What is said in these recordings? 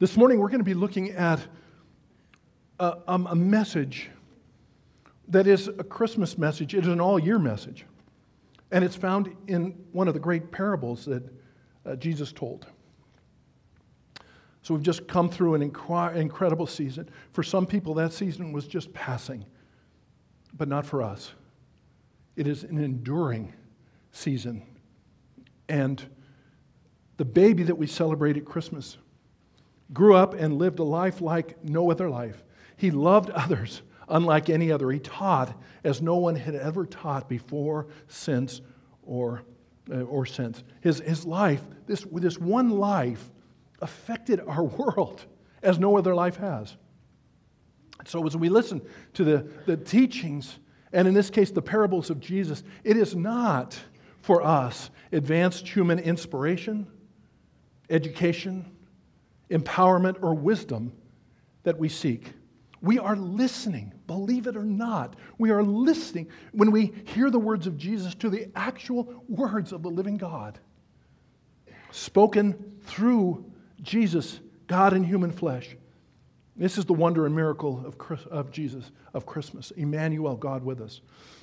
This morning we're going to be looking at a message that is a Christmas message. It is an all-year message. And it's found in one of the great parables that Jesus told. So we've just come through an incredible season. For some people, that season was just passing, but not for us. It is an enduring season. And the baby that we celebrate at Christmas grew up and lived a life like no other life. He loved others unlike any other. He taught as no one had ever taught before, since, or since. His life, this one life, affected our world as no other life has. So as we listen to the teachings, and in this case the parables of Jesus, it is not for us advanced human inspiration, education, empowerment, or wisdom that we seek. We are listening, believe it or not. We are listening when we hear the words of Jesus to the actual words of the living God, spoken through Jesus, God in human flesh. This is the wonder and miracle of Jesus, of Christmas. Emmanuel, God with us.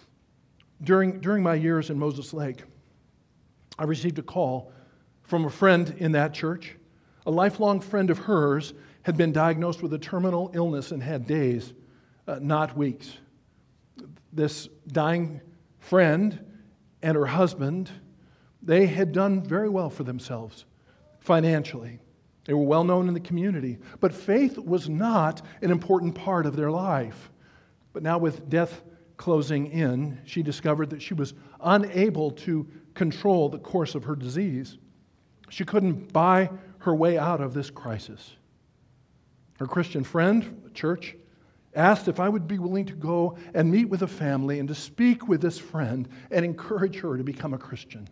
During my years in Moses Lake, I received a call from a friend in that church. A lifelong friend of hers had been diagnosed with a terminal illness and had days, not weeks. This dying friend and her husband, they had done very well for themselves financially. They were well known in the community, but faith was not an important part of their life. But now with death closing in, she discovered that she was unable to control the course of her disease. She couldn't buy her way out of this crisis. Her Christian friend, the church, asked if I would be willing to go and meet with a family and to speak with this friend and encourage her to become a Christian.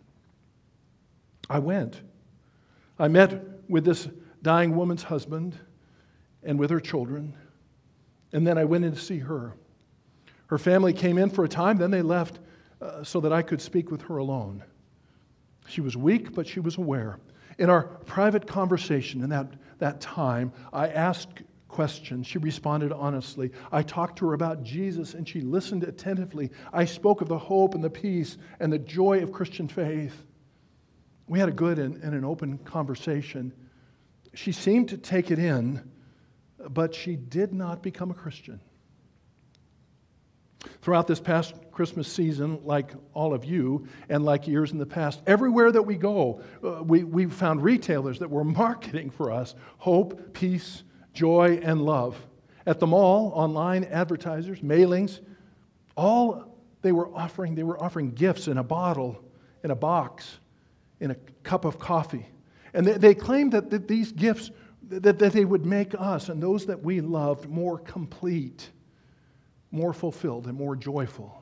I went. I met with this dying woman's husband and with her children, and then I went in to see her. Her family came in for a time, then they left so that I could speak with her alone. She was weak, but she was aware. In our private conversation in that time, I asked questions. She responded honestly. I talked to her about Jesus, and she listened attentively. I spoke of the hope and the peace and the joy of Christian faith. We had a good and an open conversation. She seemed to take it in, but she did not become a Christian. Throughout this past Christmas season, like all of you and like years in the past, everywhere that we go, we found retailers that were marketing for us hope, peace, joy, and love. At the mall, online, advertisers, mailings, they were offering gifts in a bottle, in a box, in a cup of coffee. And they claimed that these gifts, that they would make us and those that we loved more complete, more fulfilled, and more joyful.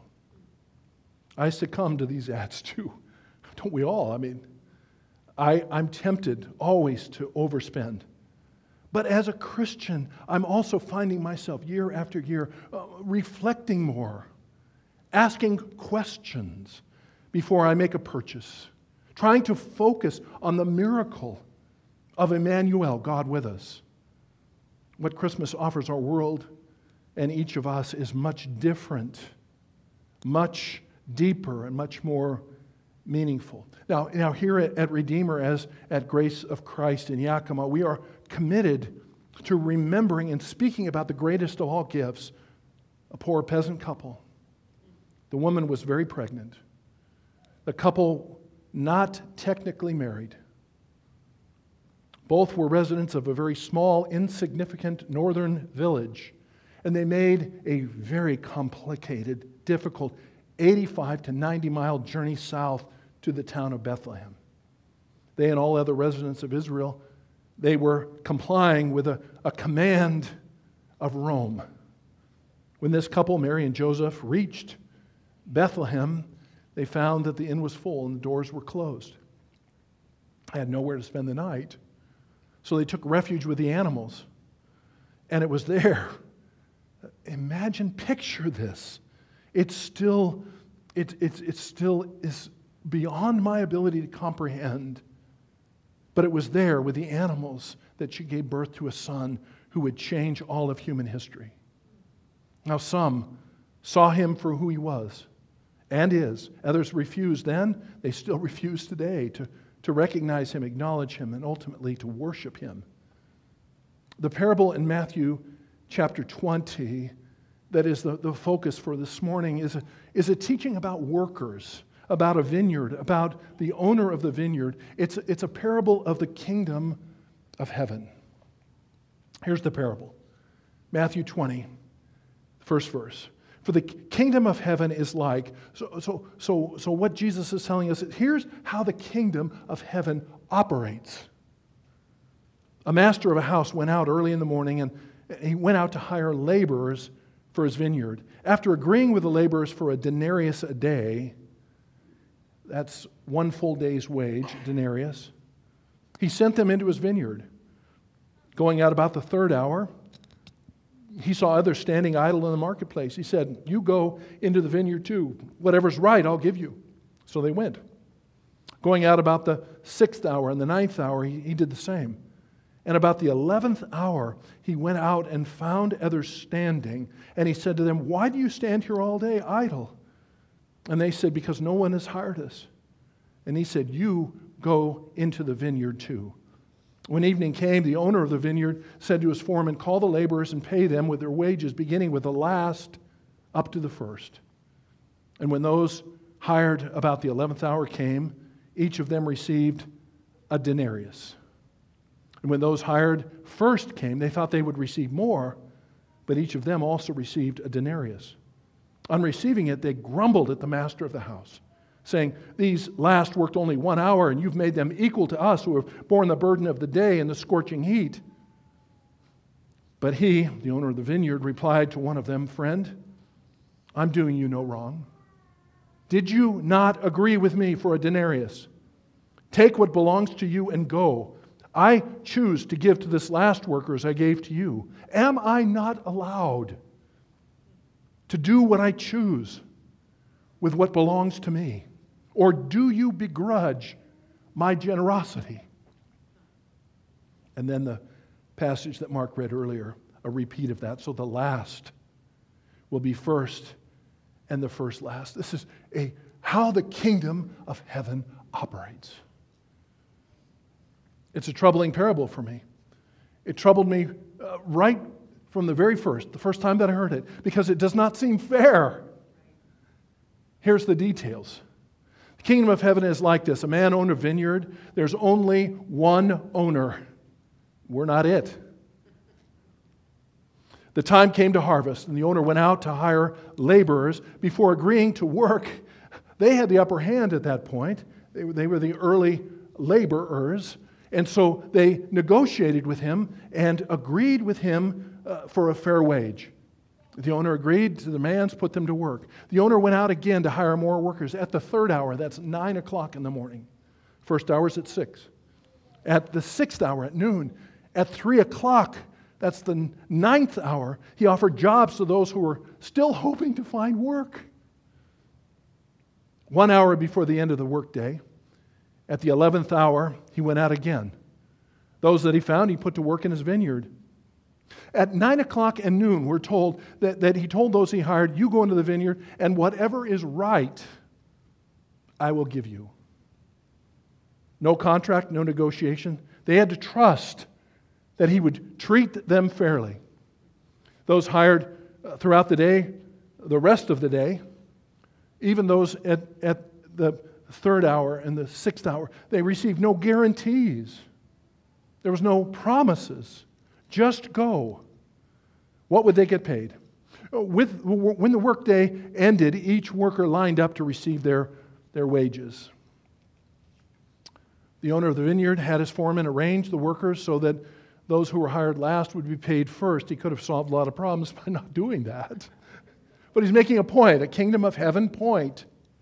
I succumb to these ads too. Don't we all? I mean, I'm tempted always to overspend. But as a Christian, I'm also finding myself year after year reflecting more, asking questions before I make a purchase, trying to focus on the miracle of Emmanuel, God with us. What Christmas offers our world and each of us is much different, much deeper, and much more meaningful. Now here at Redeemer, as at Grace of Christ in Yakima, we are committed to remembering and speaking about the greatest of all gifts, a poor peasant couple. The woman was very pregnant. The couple not technically married. Both were residents of a very small, insignificant northern village, and they made a very complicated, difficult 85 to 90-mile journey south to the town of Bethlehem. They and all other residents of Israel, they were complying with a command of Rome. When this couple, Mary and Joseph, reached Bethlehem, they found that the inn was full and the doors were closed. They had nowhere to spend the night, so they took refuge with the animals. And it was there. Imagine, picture this. It still is beyond my ability to comprehend. But it was there with the animals that she gave birth to a son who would change all of human history. Now some saw him for who he was and is. Others refused then. They still refuse today to recognize him, acknowledge him, and ultimately to worship him. The parable in Matthew chapter 20 that is the focus for this morning is a teaching about workers, about a vineyard, about the owner of the vineyard. It's a parable of the kingdom of heaven. Here's the parable. Matthew 20, first verse. For the kingdom of heaven is like, so what Jesus is telling us, here's how the kingdom of heaven operates. A master of a house went out early in the morning and he went out to hire laborers for his vineyard. After agreeing with the laborers for a denarius a day, that's one full day's wage, denarius, he sent them into his vineyard. Going out about the third hour, he saw others standing idle in the marketplace. He said, "You go into the vineyard too. Whatever's right, I'll give you." So they went. Going out about the 6th hour and the 9th hour, he did the same. And about the 11th hour, he went out and found others standing. And he said to them, "Why do you stand here all day idle?" And they said, "Because no one has hired us." And he said, "You go into the vineyard too." When evening came, the owner of the vineyard said to his foreman, "Call the laborers and pay them with their wages, beginning with the last up to the first." And when those hired about the 11th hour came, each of them received a denarius. And when those hired first came, they thought they would receive more, but each of them also received a denarius. On receiving it, they grumbled at the master of the house, saying, "These last worked only 1 hour, and you've made them equal to us who have borne the burden of the day and the scorching heat." But he, the owner of the vineyard, replied to one of them, "Friend, I'm doing you no wrong. Did you not agree with me for a denarius? Take what belongs to you and go. I choose to give to this last worker as I gave to you. Am I not allowed to do what I choose with what belongs to me? Or do you begrudge my generosity?" And then the passage that Mark read earlier, a repeat of that. So the last will be first and the first last. This is how the kingdom of heaven operates. It's a troubling parable for me. It troubled me right from the first time that I heard it, because it does not seem fair. Here's the details. The kingdom of heaven is like this. A man owned a vineyard. There's only one owner. We're not it. The time came to harvest, and the owner went out to hire laborers. Before agreeing to work, they had the upper hand at that point. They were the early laborers. And so they negotiated with him and agreed with him for a fair wage. The owner agreed to the demands, put them to work. The owner went out again to hire more workers at the 3rd hour. That's 9 o'clock in the morning. First hour is at 6. At the 6th hour at noon. At 3 o'clock, that's the 9th hour, he offered jobs to those who were still hoping to find work. 1 hour before the end of the workday, at the 11th hour, he went out again. Those that he found, he put to work in his vineyard. At 9 o'clock and noon, we're told that he told those he hired, "You go into the vineyard, and whatever is right, I will give you." No contract, no negotiation. They had to trust that he would treat them fairly. Those hired throughout the day, the rest of the day, even those at the 3rd hour and the 6th hour, they received no guarantees. There was no promises. Just go. What would they get paid? When the workday ended, each worker lined up to receive their wages. The owner of the vineyard had his foreman arrange the workers so that those who were hired last would be paid first. He could have solved a lot of problems by not doing that. But he's making a point, a kingdom of heaven point.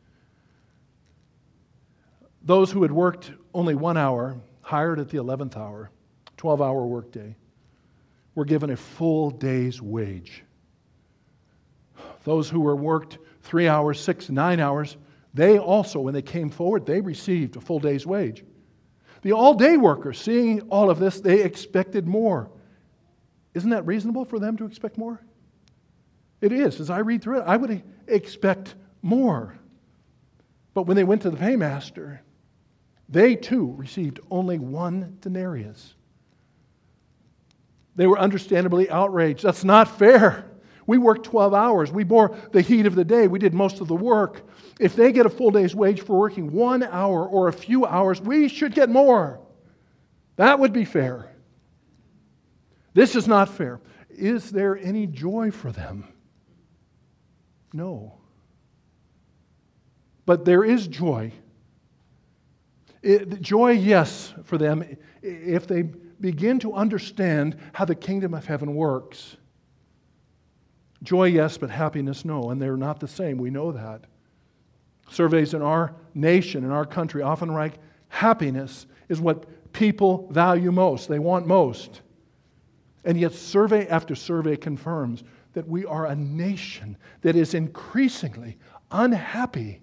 Those who had worked only 1 hour, hired at the 11th hour, 12-hour workday, were given a full day's wage. Those who were worked 3 hours, 6, 9 hours, they also, when they came forward, they received a full day's wage. The all-day workers, seeing all of this, they expected more. Isn't that reasonable for them to expect more? It is. As I read through it, I would expect more. But when they went to the paymaster, they too received only 1 denarius. They were understandably outraged. That's not fair. We worked 12 hours. We bore the heat of the day. We did most of the work. If they get a full day's wage for working 1 hour or a few hours, we should get more. That would be fair. This is not fair. Is there any joy for them? No. But there is joy. Joy, yes, for them, if they begin to understand how the kingdom of heaven works. Joy, yes, but happiness, no. And they're not the same. We know that. Surveys in our nation, in our country, often rank happiness is what people value most. They want most. And yet survey after survey confirms that we are a nation that is increasingly unhappy.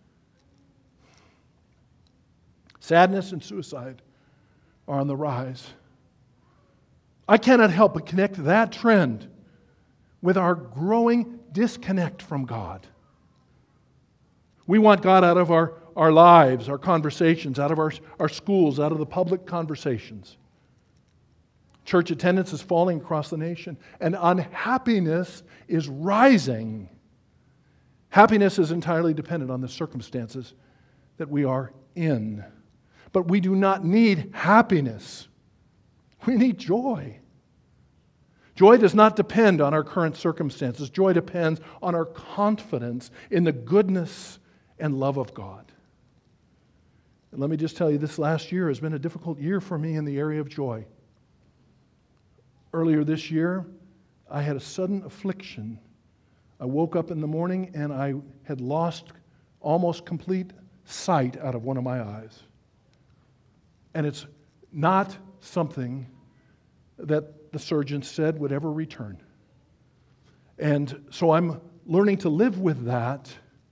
Sadness and suicide are on the rise. I cannot help but connect that trend with our growing disconnect from God. We want God out of our lives, our conversations, out of our schools, out of the public conversations. Church attendance is falling across the nation, and unhappiness is rising. Happiness is entirely dependent on the circumstances that we are in. But we do not need happiness. We need joy. Joy does not depend on our current circumstances. Joy depends on our confidence in the goodness and love of God. And let me just tell you, this last year has been a difficult year for me in the area of joy. Earlier this year, I had a sudden affliction. I woke up in the morning and I had lost almost complete sight out of one of my eyes. And it's not something that the surgeon said would ever return. And so I'm learning to live with that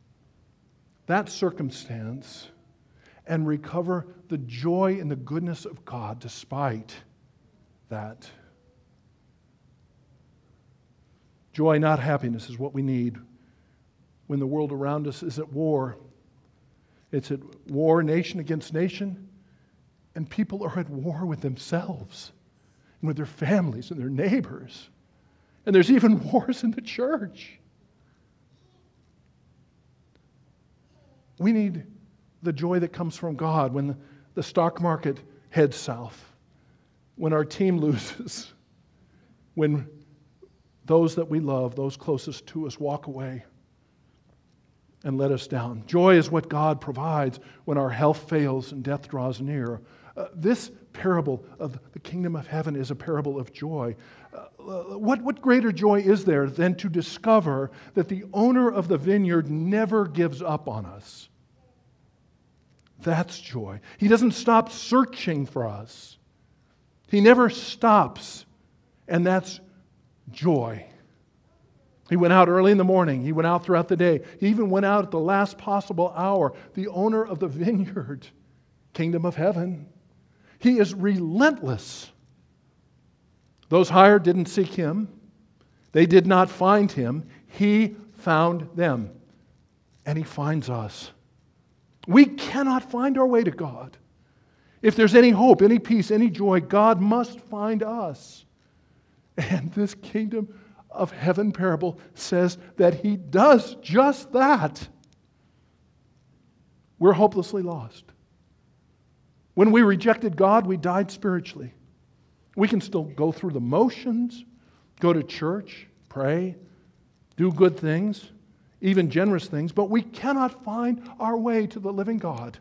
circumstance, and recover the joy and the goodness of God despite that. Joy, not happiness, is what we need when the world around us is at war. It's at war, nation against nation, and people are at war with themselves and with their families and their neighbors. And there's even wars in the church. We need the joy that comes from God when the stock market heads south, when our team loses, when those that we love, those closest to us, walk away and let us down. Joy is what God provides when our health fails and death draws near. This parable of the kingdom of heaven is a parable of joy. What greater joy is there than to discover that the owner of the vineyard never gives up on us? That's joy. He doesn't stop searching for us. He never stops, and that's joy. He went out early in the morning. He went out throughout the day. He even went out at the last possible hour. The owner of the vineyard, kingdom of heaven. He is relentless. Those hired didn't seek him. They did not find him. He found them. And he finds us. We cannot find our way to God. If there's any hope, any peace, any joy, God must find us. And this kingdom of heaven parable says that he does just that. We're hopelessly lost. When we rejected God, we died spiritually. We can still go through the motions, go to church, pray, do good things, even generous things, but we cannot find our way to the living God.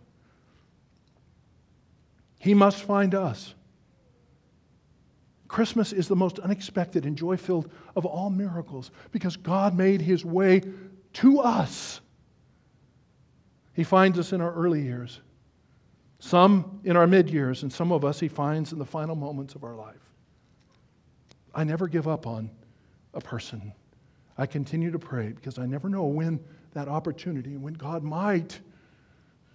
He must find us. Christmas is the most unexpected and joy-filled of all miracles because God made his way to us. He finds us in our early years, some in our mid-years, and some of us he finds in the final moments of our life. I never give up on a person. I continue to pray because I never know when that opportunity, when God might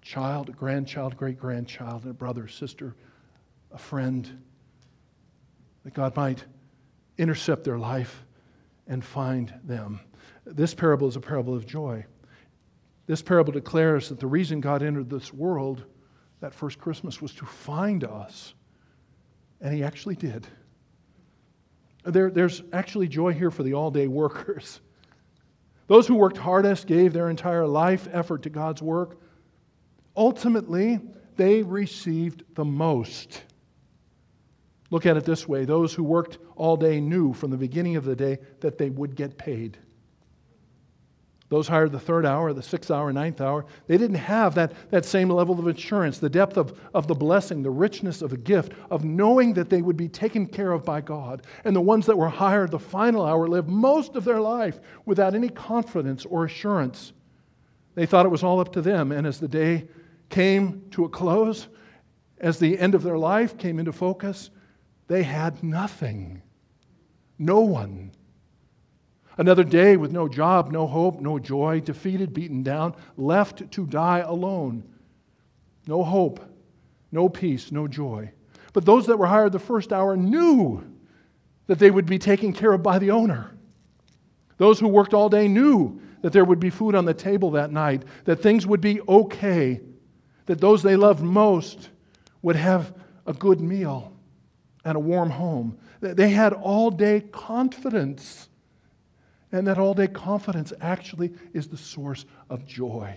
child, a grandchild, great-grandchild, a brother, sister, a friend, that God might intercept their life and find them. This parable is a parable of joy. This parable declares that the reason God entered this world that first Christmas was to find us. And He actually did. There's actually joy here for the all-day workers. Those who worked hardest, gave their entire life effort to God's work. Ultimately, they received the most. Look at it this way. Those who worked all day knew from the beginning of the day that they would get paid. Those hired the third hour, the sixth hour, ninth hour, they didn't have that same level of assurance, the depth of the blessing, the richness of the gift, of knowing that they would be taken care of by God. And the ones that were hired the final hour lived most of their life without any confidence or assurance. They thought it was all up to them. And as the day came to a close, as the end of their life came into focus, they had nothing. No one. Another day with no job, no hope, no joy, defeated, beaten down, left to die alone. No hope, no peace, no joy. But those that were hired the first hour knew that they would be taken care of by the owner. Those who worked all day knew that there would be food on the table that night, that things would be okay, that those they loved most would have a good meal and a warm home. They had all-day confidence. And that all-day confidence actually is the source of joy.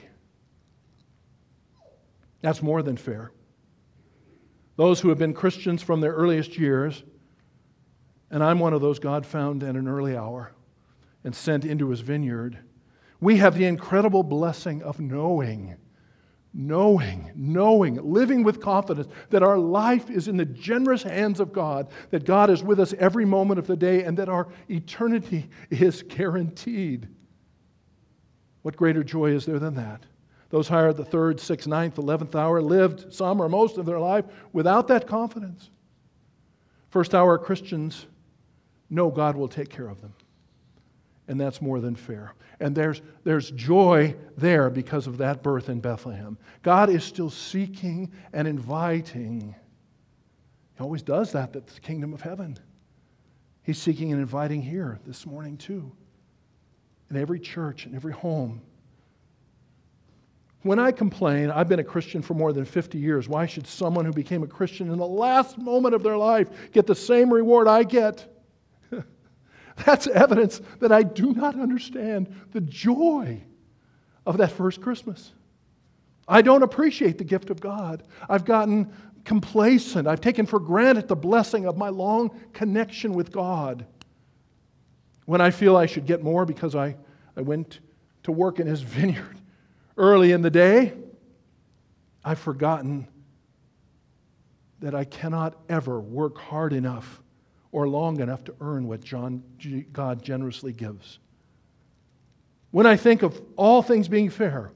That's more than fair. Those who have been Christians from their earliest years, and I'm one of those God found at an early hour and sent into His vineyard, we have the incredible blessing of knowing, living with confidence that our life is in the generous hands of God, that God is with us every moment of the day, and that our eternity is guaranteed. What greater joy is there than that? Those hired the third, sixth, ninth, 11th hour lived some or most of their life without that confidence. First hour Christians know God will take care of them. And that's more than fair. And there's joy there because of that birth in Bethlehem. God is still seeking and inviting. He always does that. That's the kingdom of heaven. He's seeking and inviting here this morning too. In every church, in every home. When I complain, I've been a Christian for more than 50 years. Why should someone who became a Christian in the last moment of their life get the same reward I get? That's evidence that I do not understand the joy of that first Christmas. I don't appreciate the gift of God. I've gotten complacent. I've taken for granted the blessing of my long connection with God. When I feel I should get more because I went to work in His vineyard early in the day, I've forgotten that I cannot ever work hard enough or long enough to earn what God generously gives. When I think of all things being fair,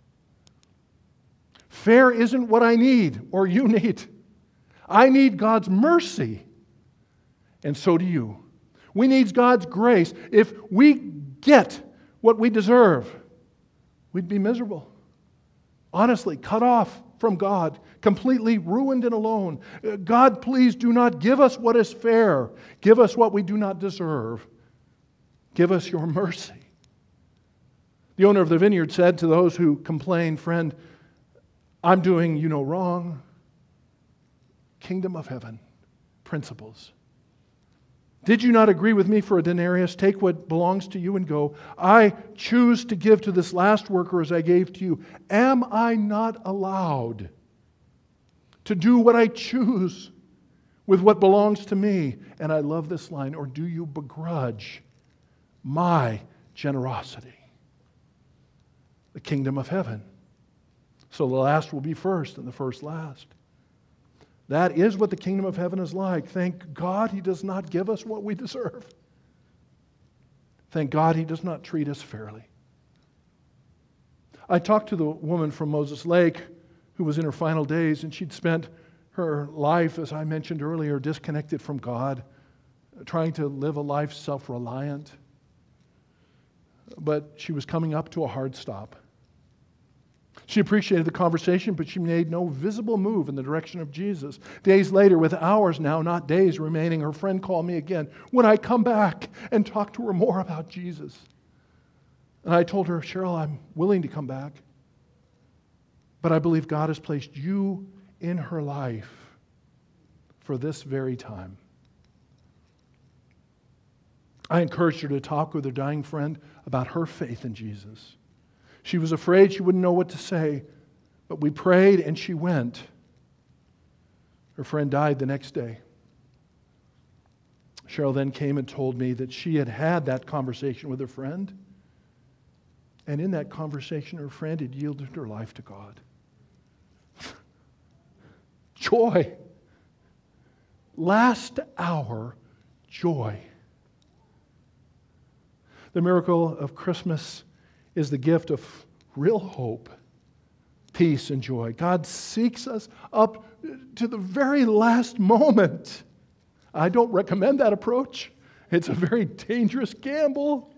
fair isn't what I need or you need. I need God's mercy, and so do you. We need God's grace. If we get what we deserve, we'd be miserable. Honestly, cut off from God, completely ruined and alone. God, please do not give us what is fair. Give us what we do not deserve. Give us your mercy. The owner of the vineyard said to those who complained, "Friend, I'm doing you no wrong." Kingdom of heaven principles. Did you not agree with me for a denarius? Take what belongs to you and go. I choose to give to this last worker as I gave to you. Am I not allowed to do what I choose with what belongs to me? And I love this line, or do you begrudge my generosity? The kingdom of heaven. So the last will be first and the first last. That is what the kingdom of heaven is like. Thank God He does not give us what we deserve. Thank God He does not treat us fairly. I talked to the woman from Moses Lake who was in her final days, and she'd spent her life, as I mentioned earlier, disconnected from God, trying to live a life self-reliant. But she was coming up to a hard stop. She appreciated the conversation, but she made no visible move in the direction of Jesus. Days later, with hours now, not days remaining, her friend called me again. Would I come back and talk to her more about Jesus? And I told her, Cheryl, I'm willing to come back, but I believe God has placed you in her life for this very time. I encouraged her to talk with her dying friend about her faith in Jesus. She was afraid she wouldn't know what to say, but we prayed and she went. Her friend died the next day. Cheryl then came and told me that she had had that conversation with her friend, and in that conversation, her friend had yielded her life to God. Joy. Last hour joy. The miracle of Christmas is the gift of real hope, peace, and joy. God seeks us up to the very last moment. I don't recommend that approach. It's a very dangerous gamble.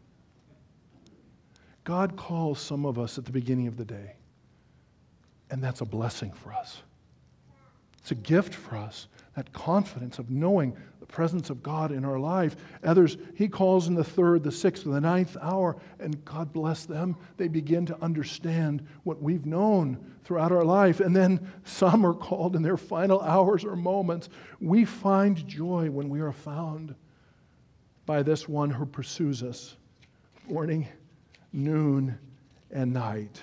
God calls some of us at the beginning of the day, and that's a blessing for us. It's a gift for us, that confidence of knowing the presence of God in our life. Others, He calls in the 3rd, the 6th, or the 9th hour, and God bless them. They begin to understand what we've known throughout our life. And then some are called in their final hours or moments. We find joy when we are found by this one who pursues us morning, noon, and night.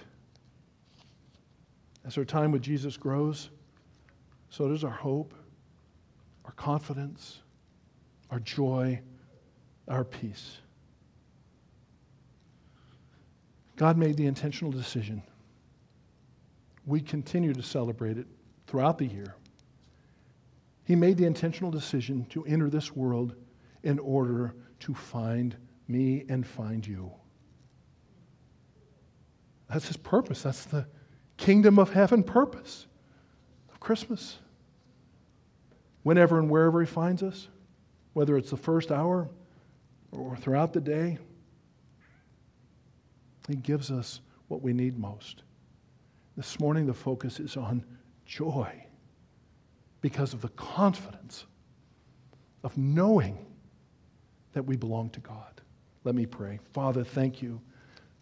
As our time with Jesus grows, so does our hope, our confidence, our joy, our peace. God made the intentional decision. We continue to celebrate it throughout the year. He made the intentional decision to enter this world in order to find me and find you. That's His purpose. That's the kingdom of heaven purpose of Christmas. Whenever and wherever He finds us, whether it's the first hour or throughout the day, He gives us what we need most. This morning the focus is on joy because of the confidence of knowing that we belong to God. Let me pray. Father, thank you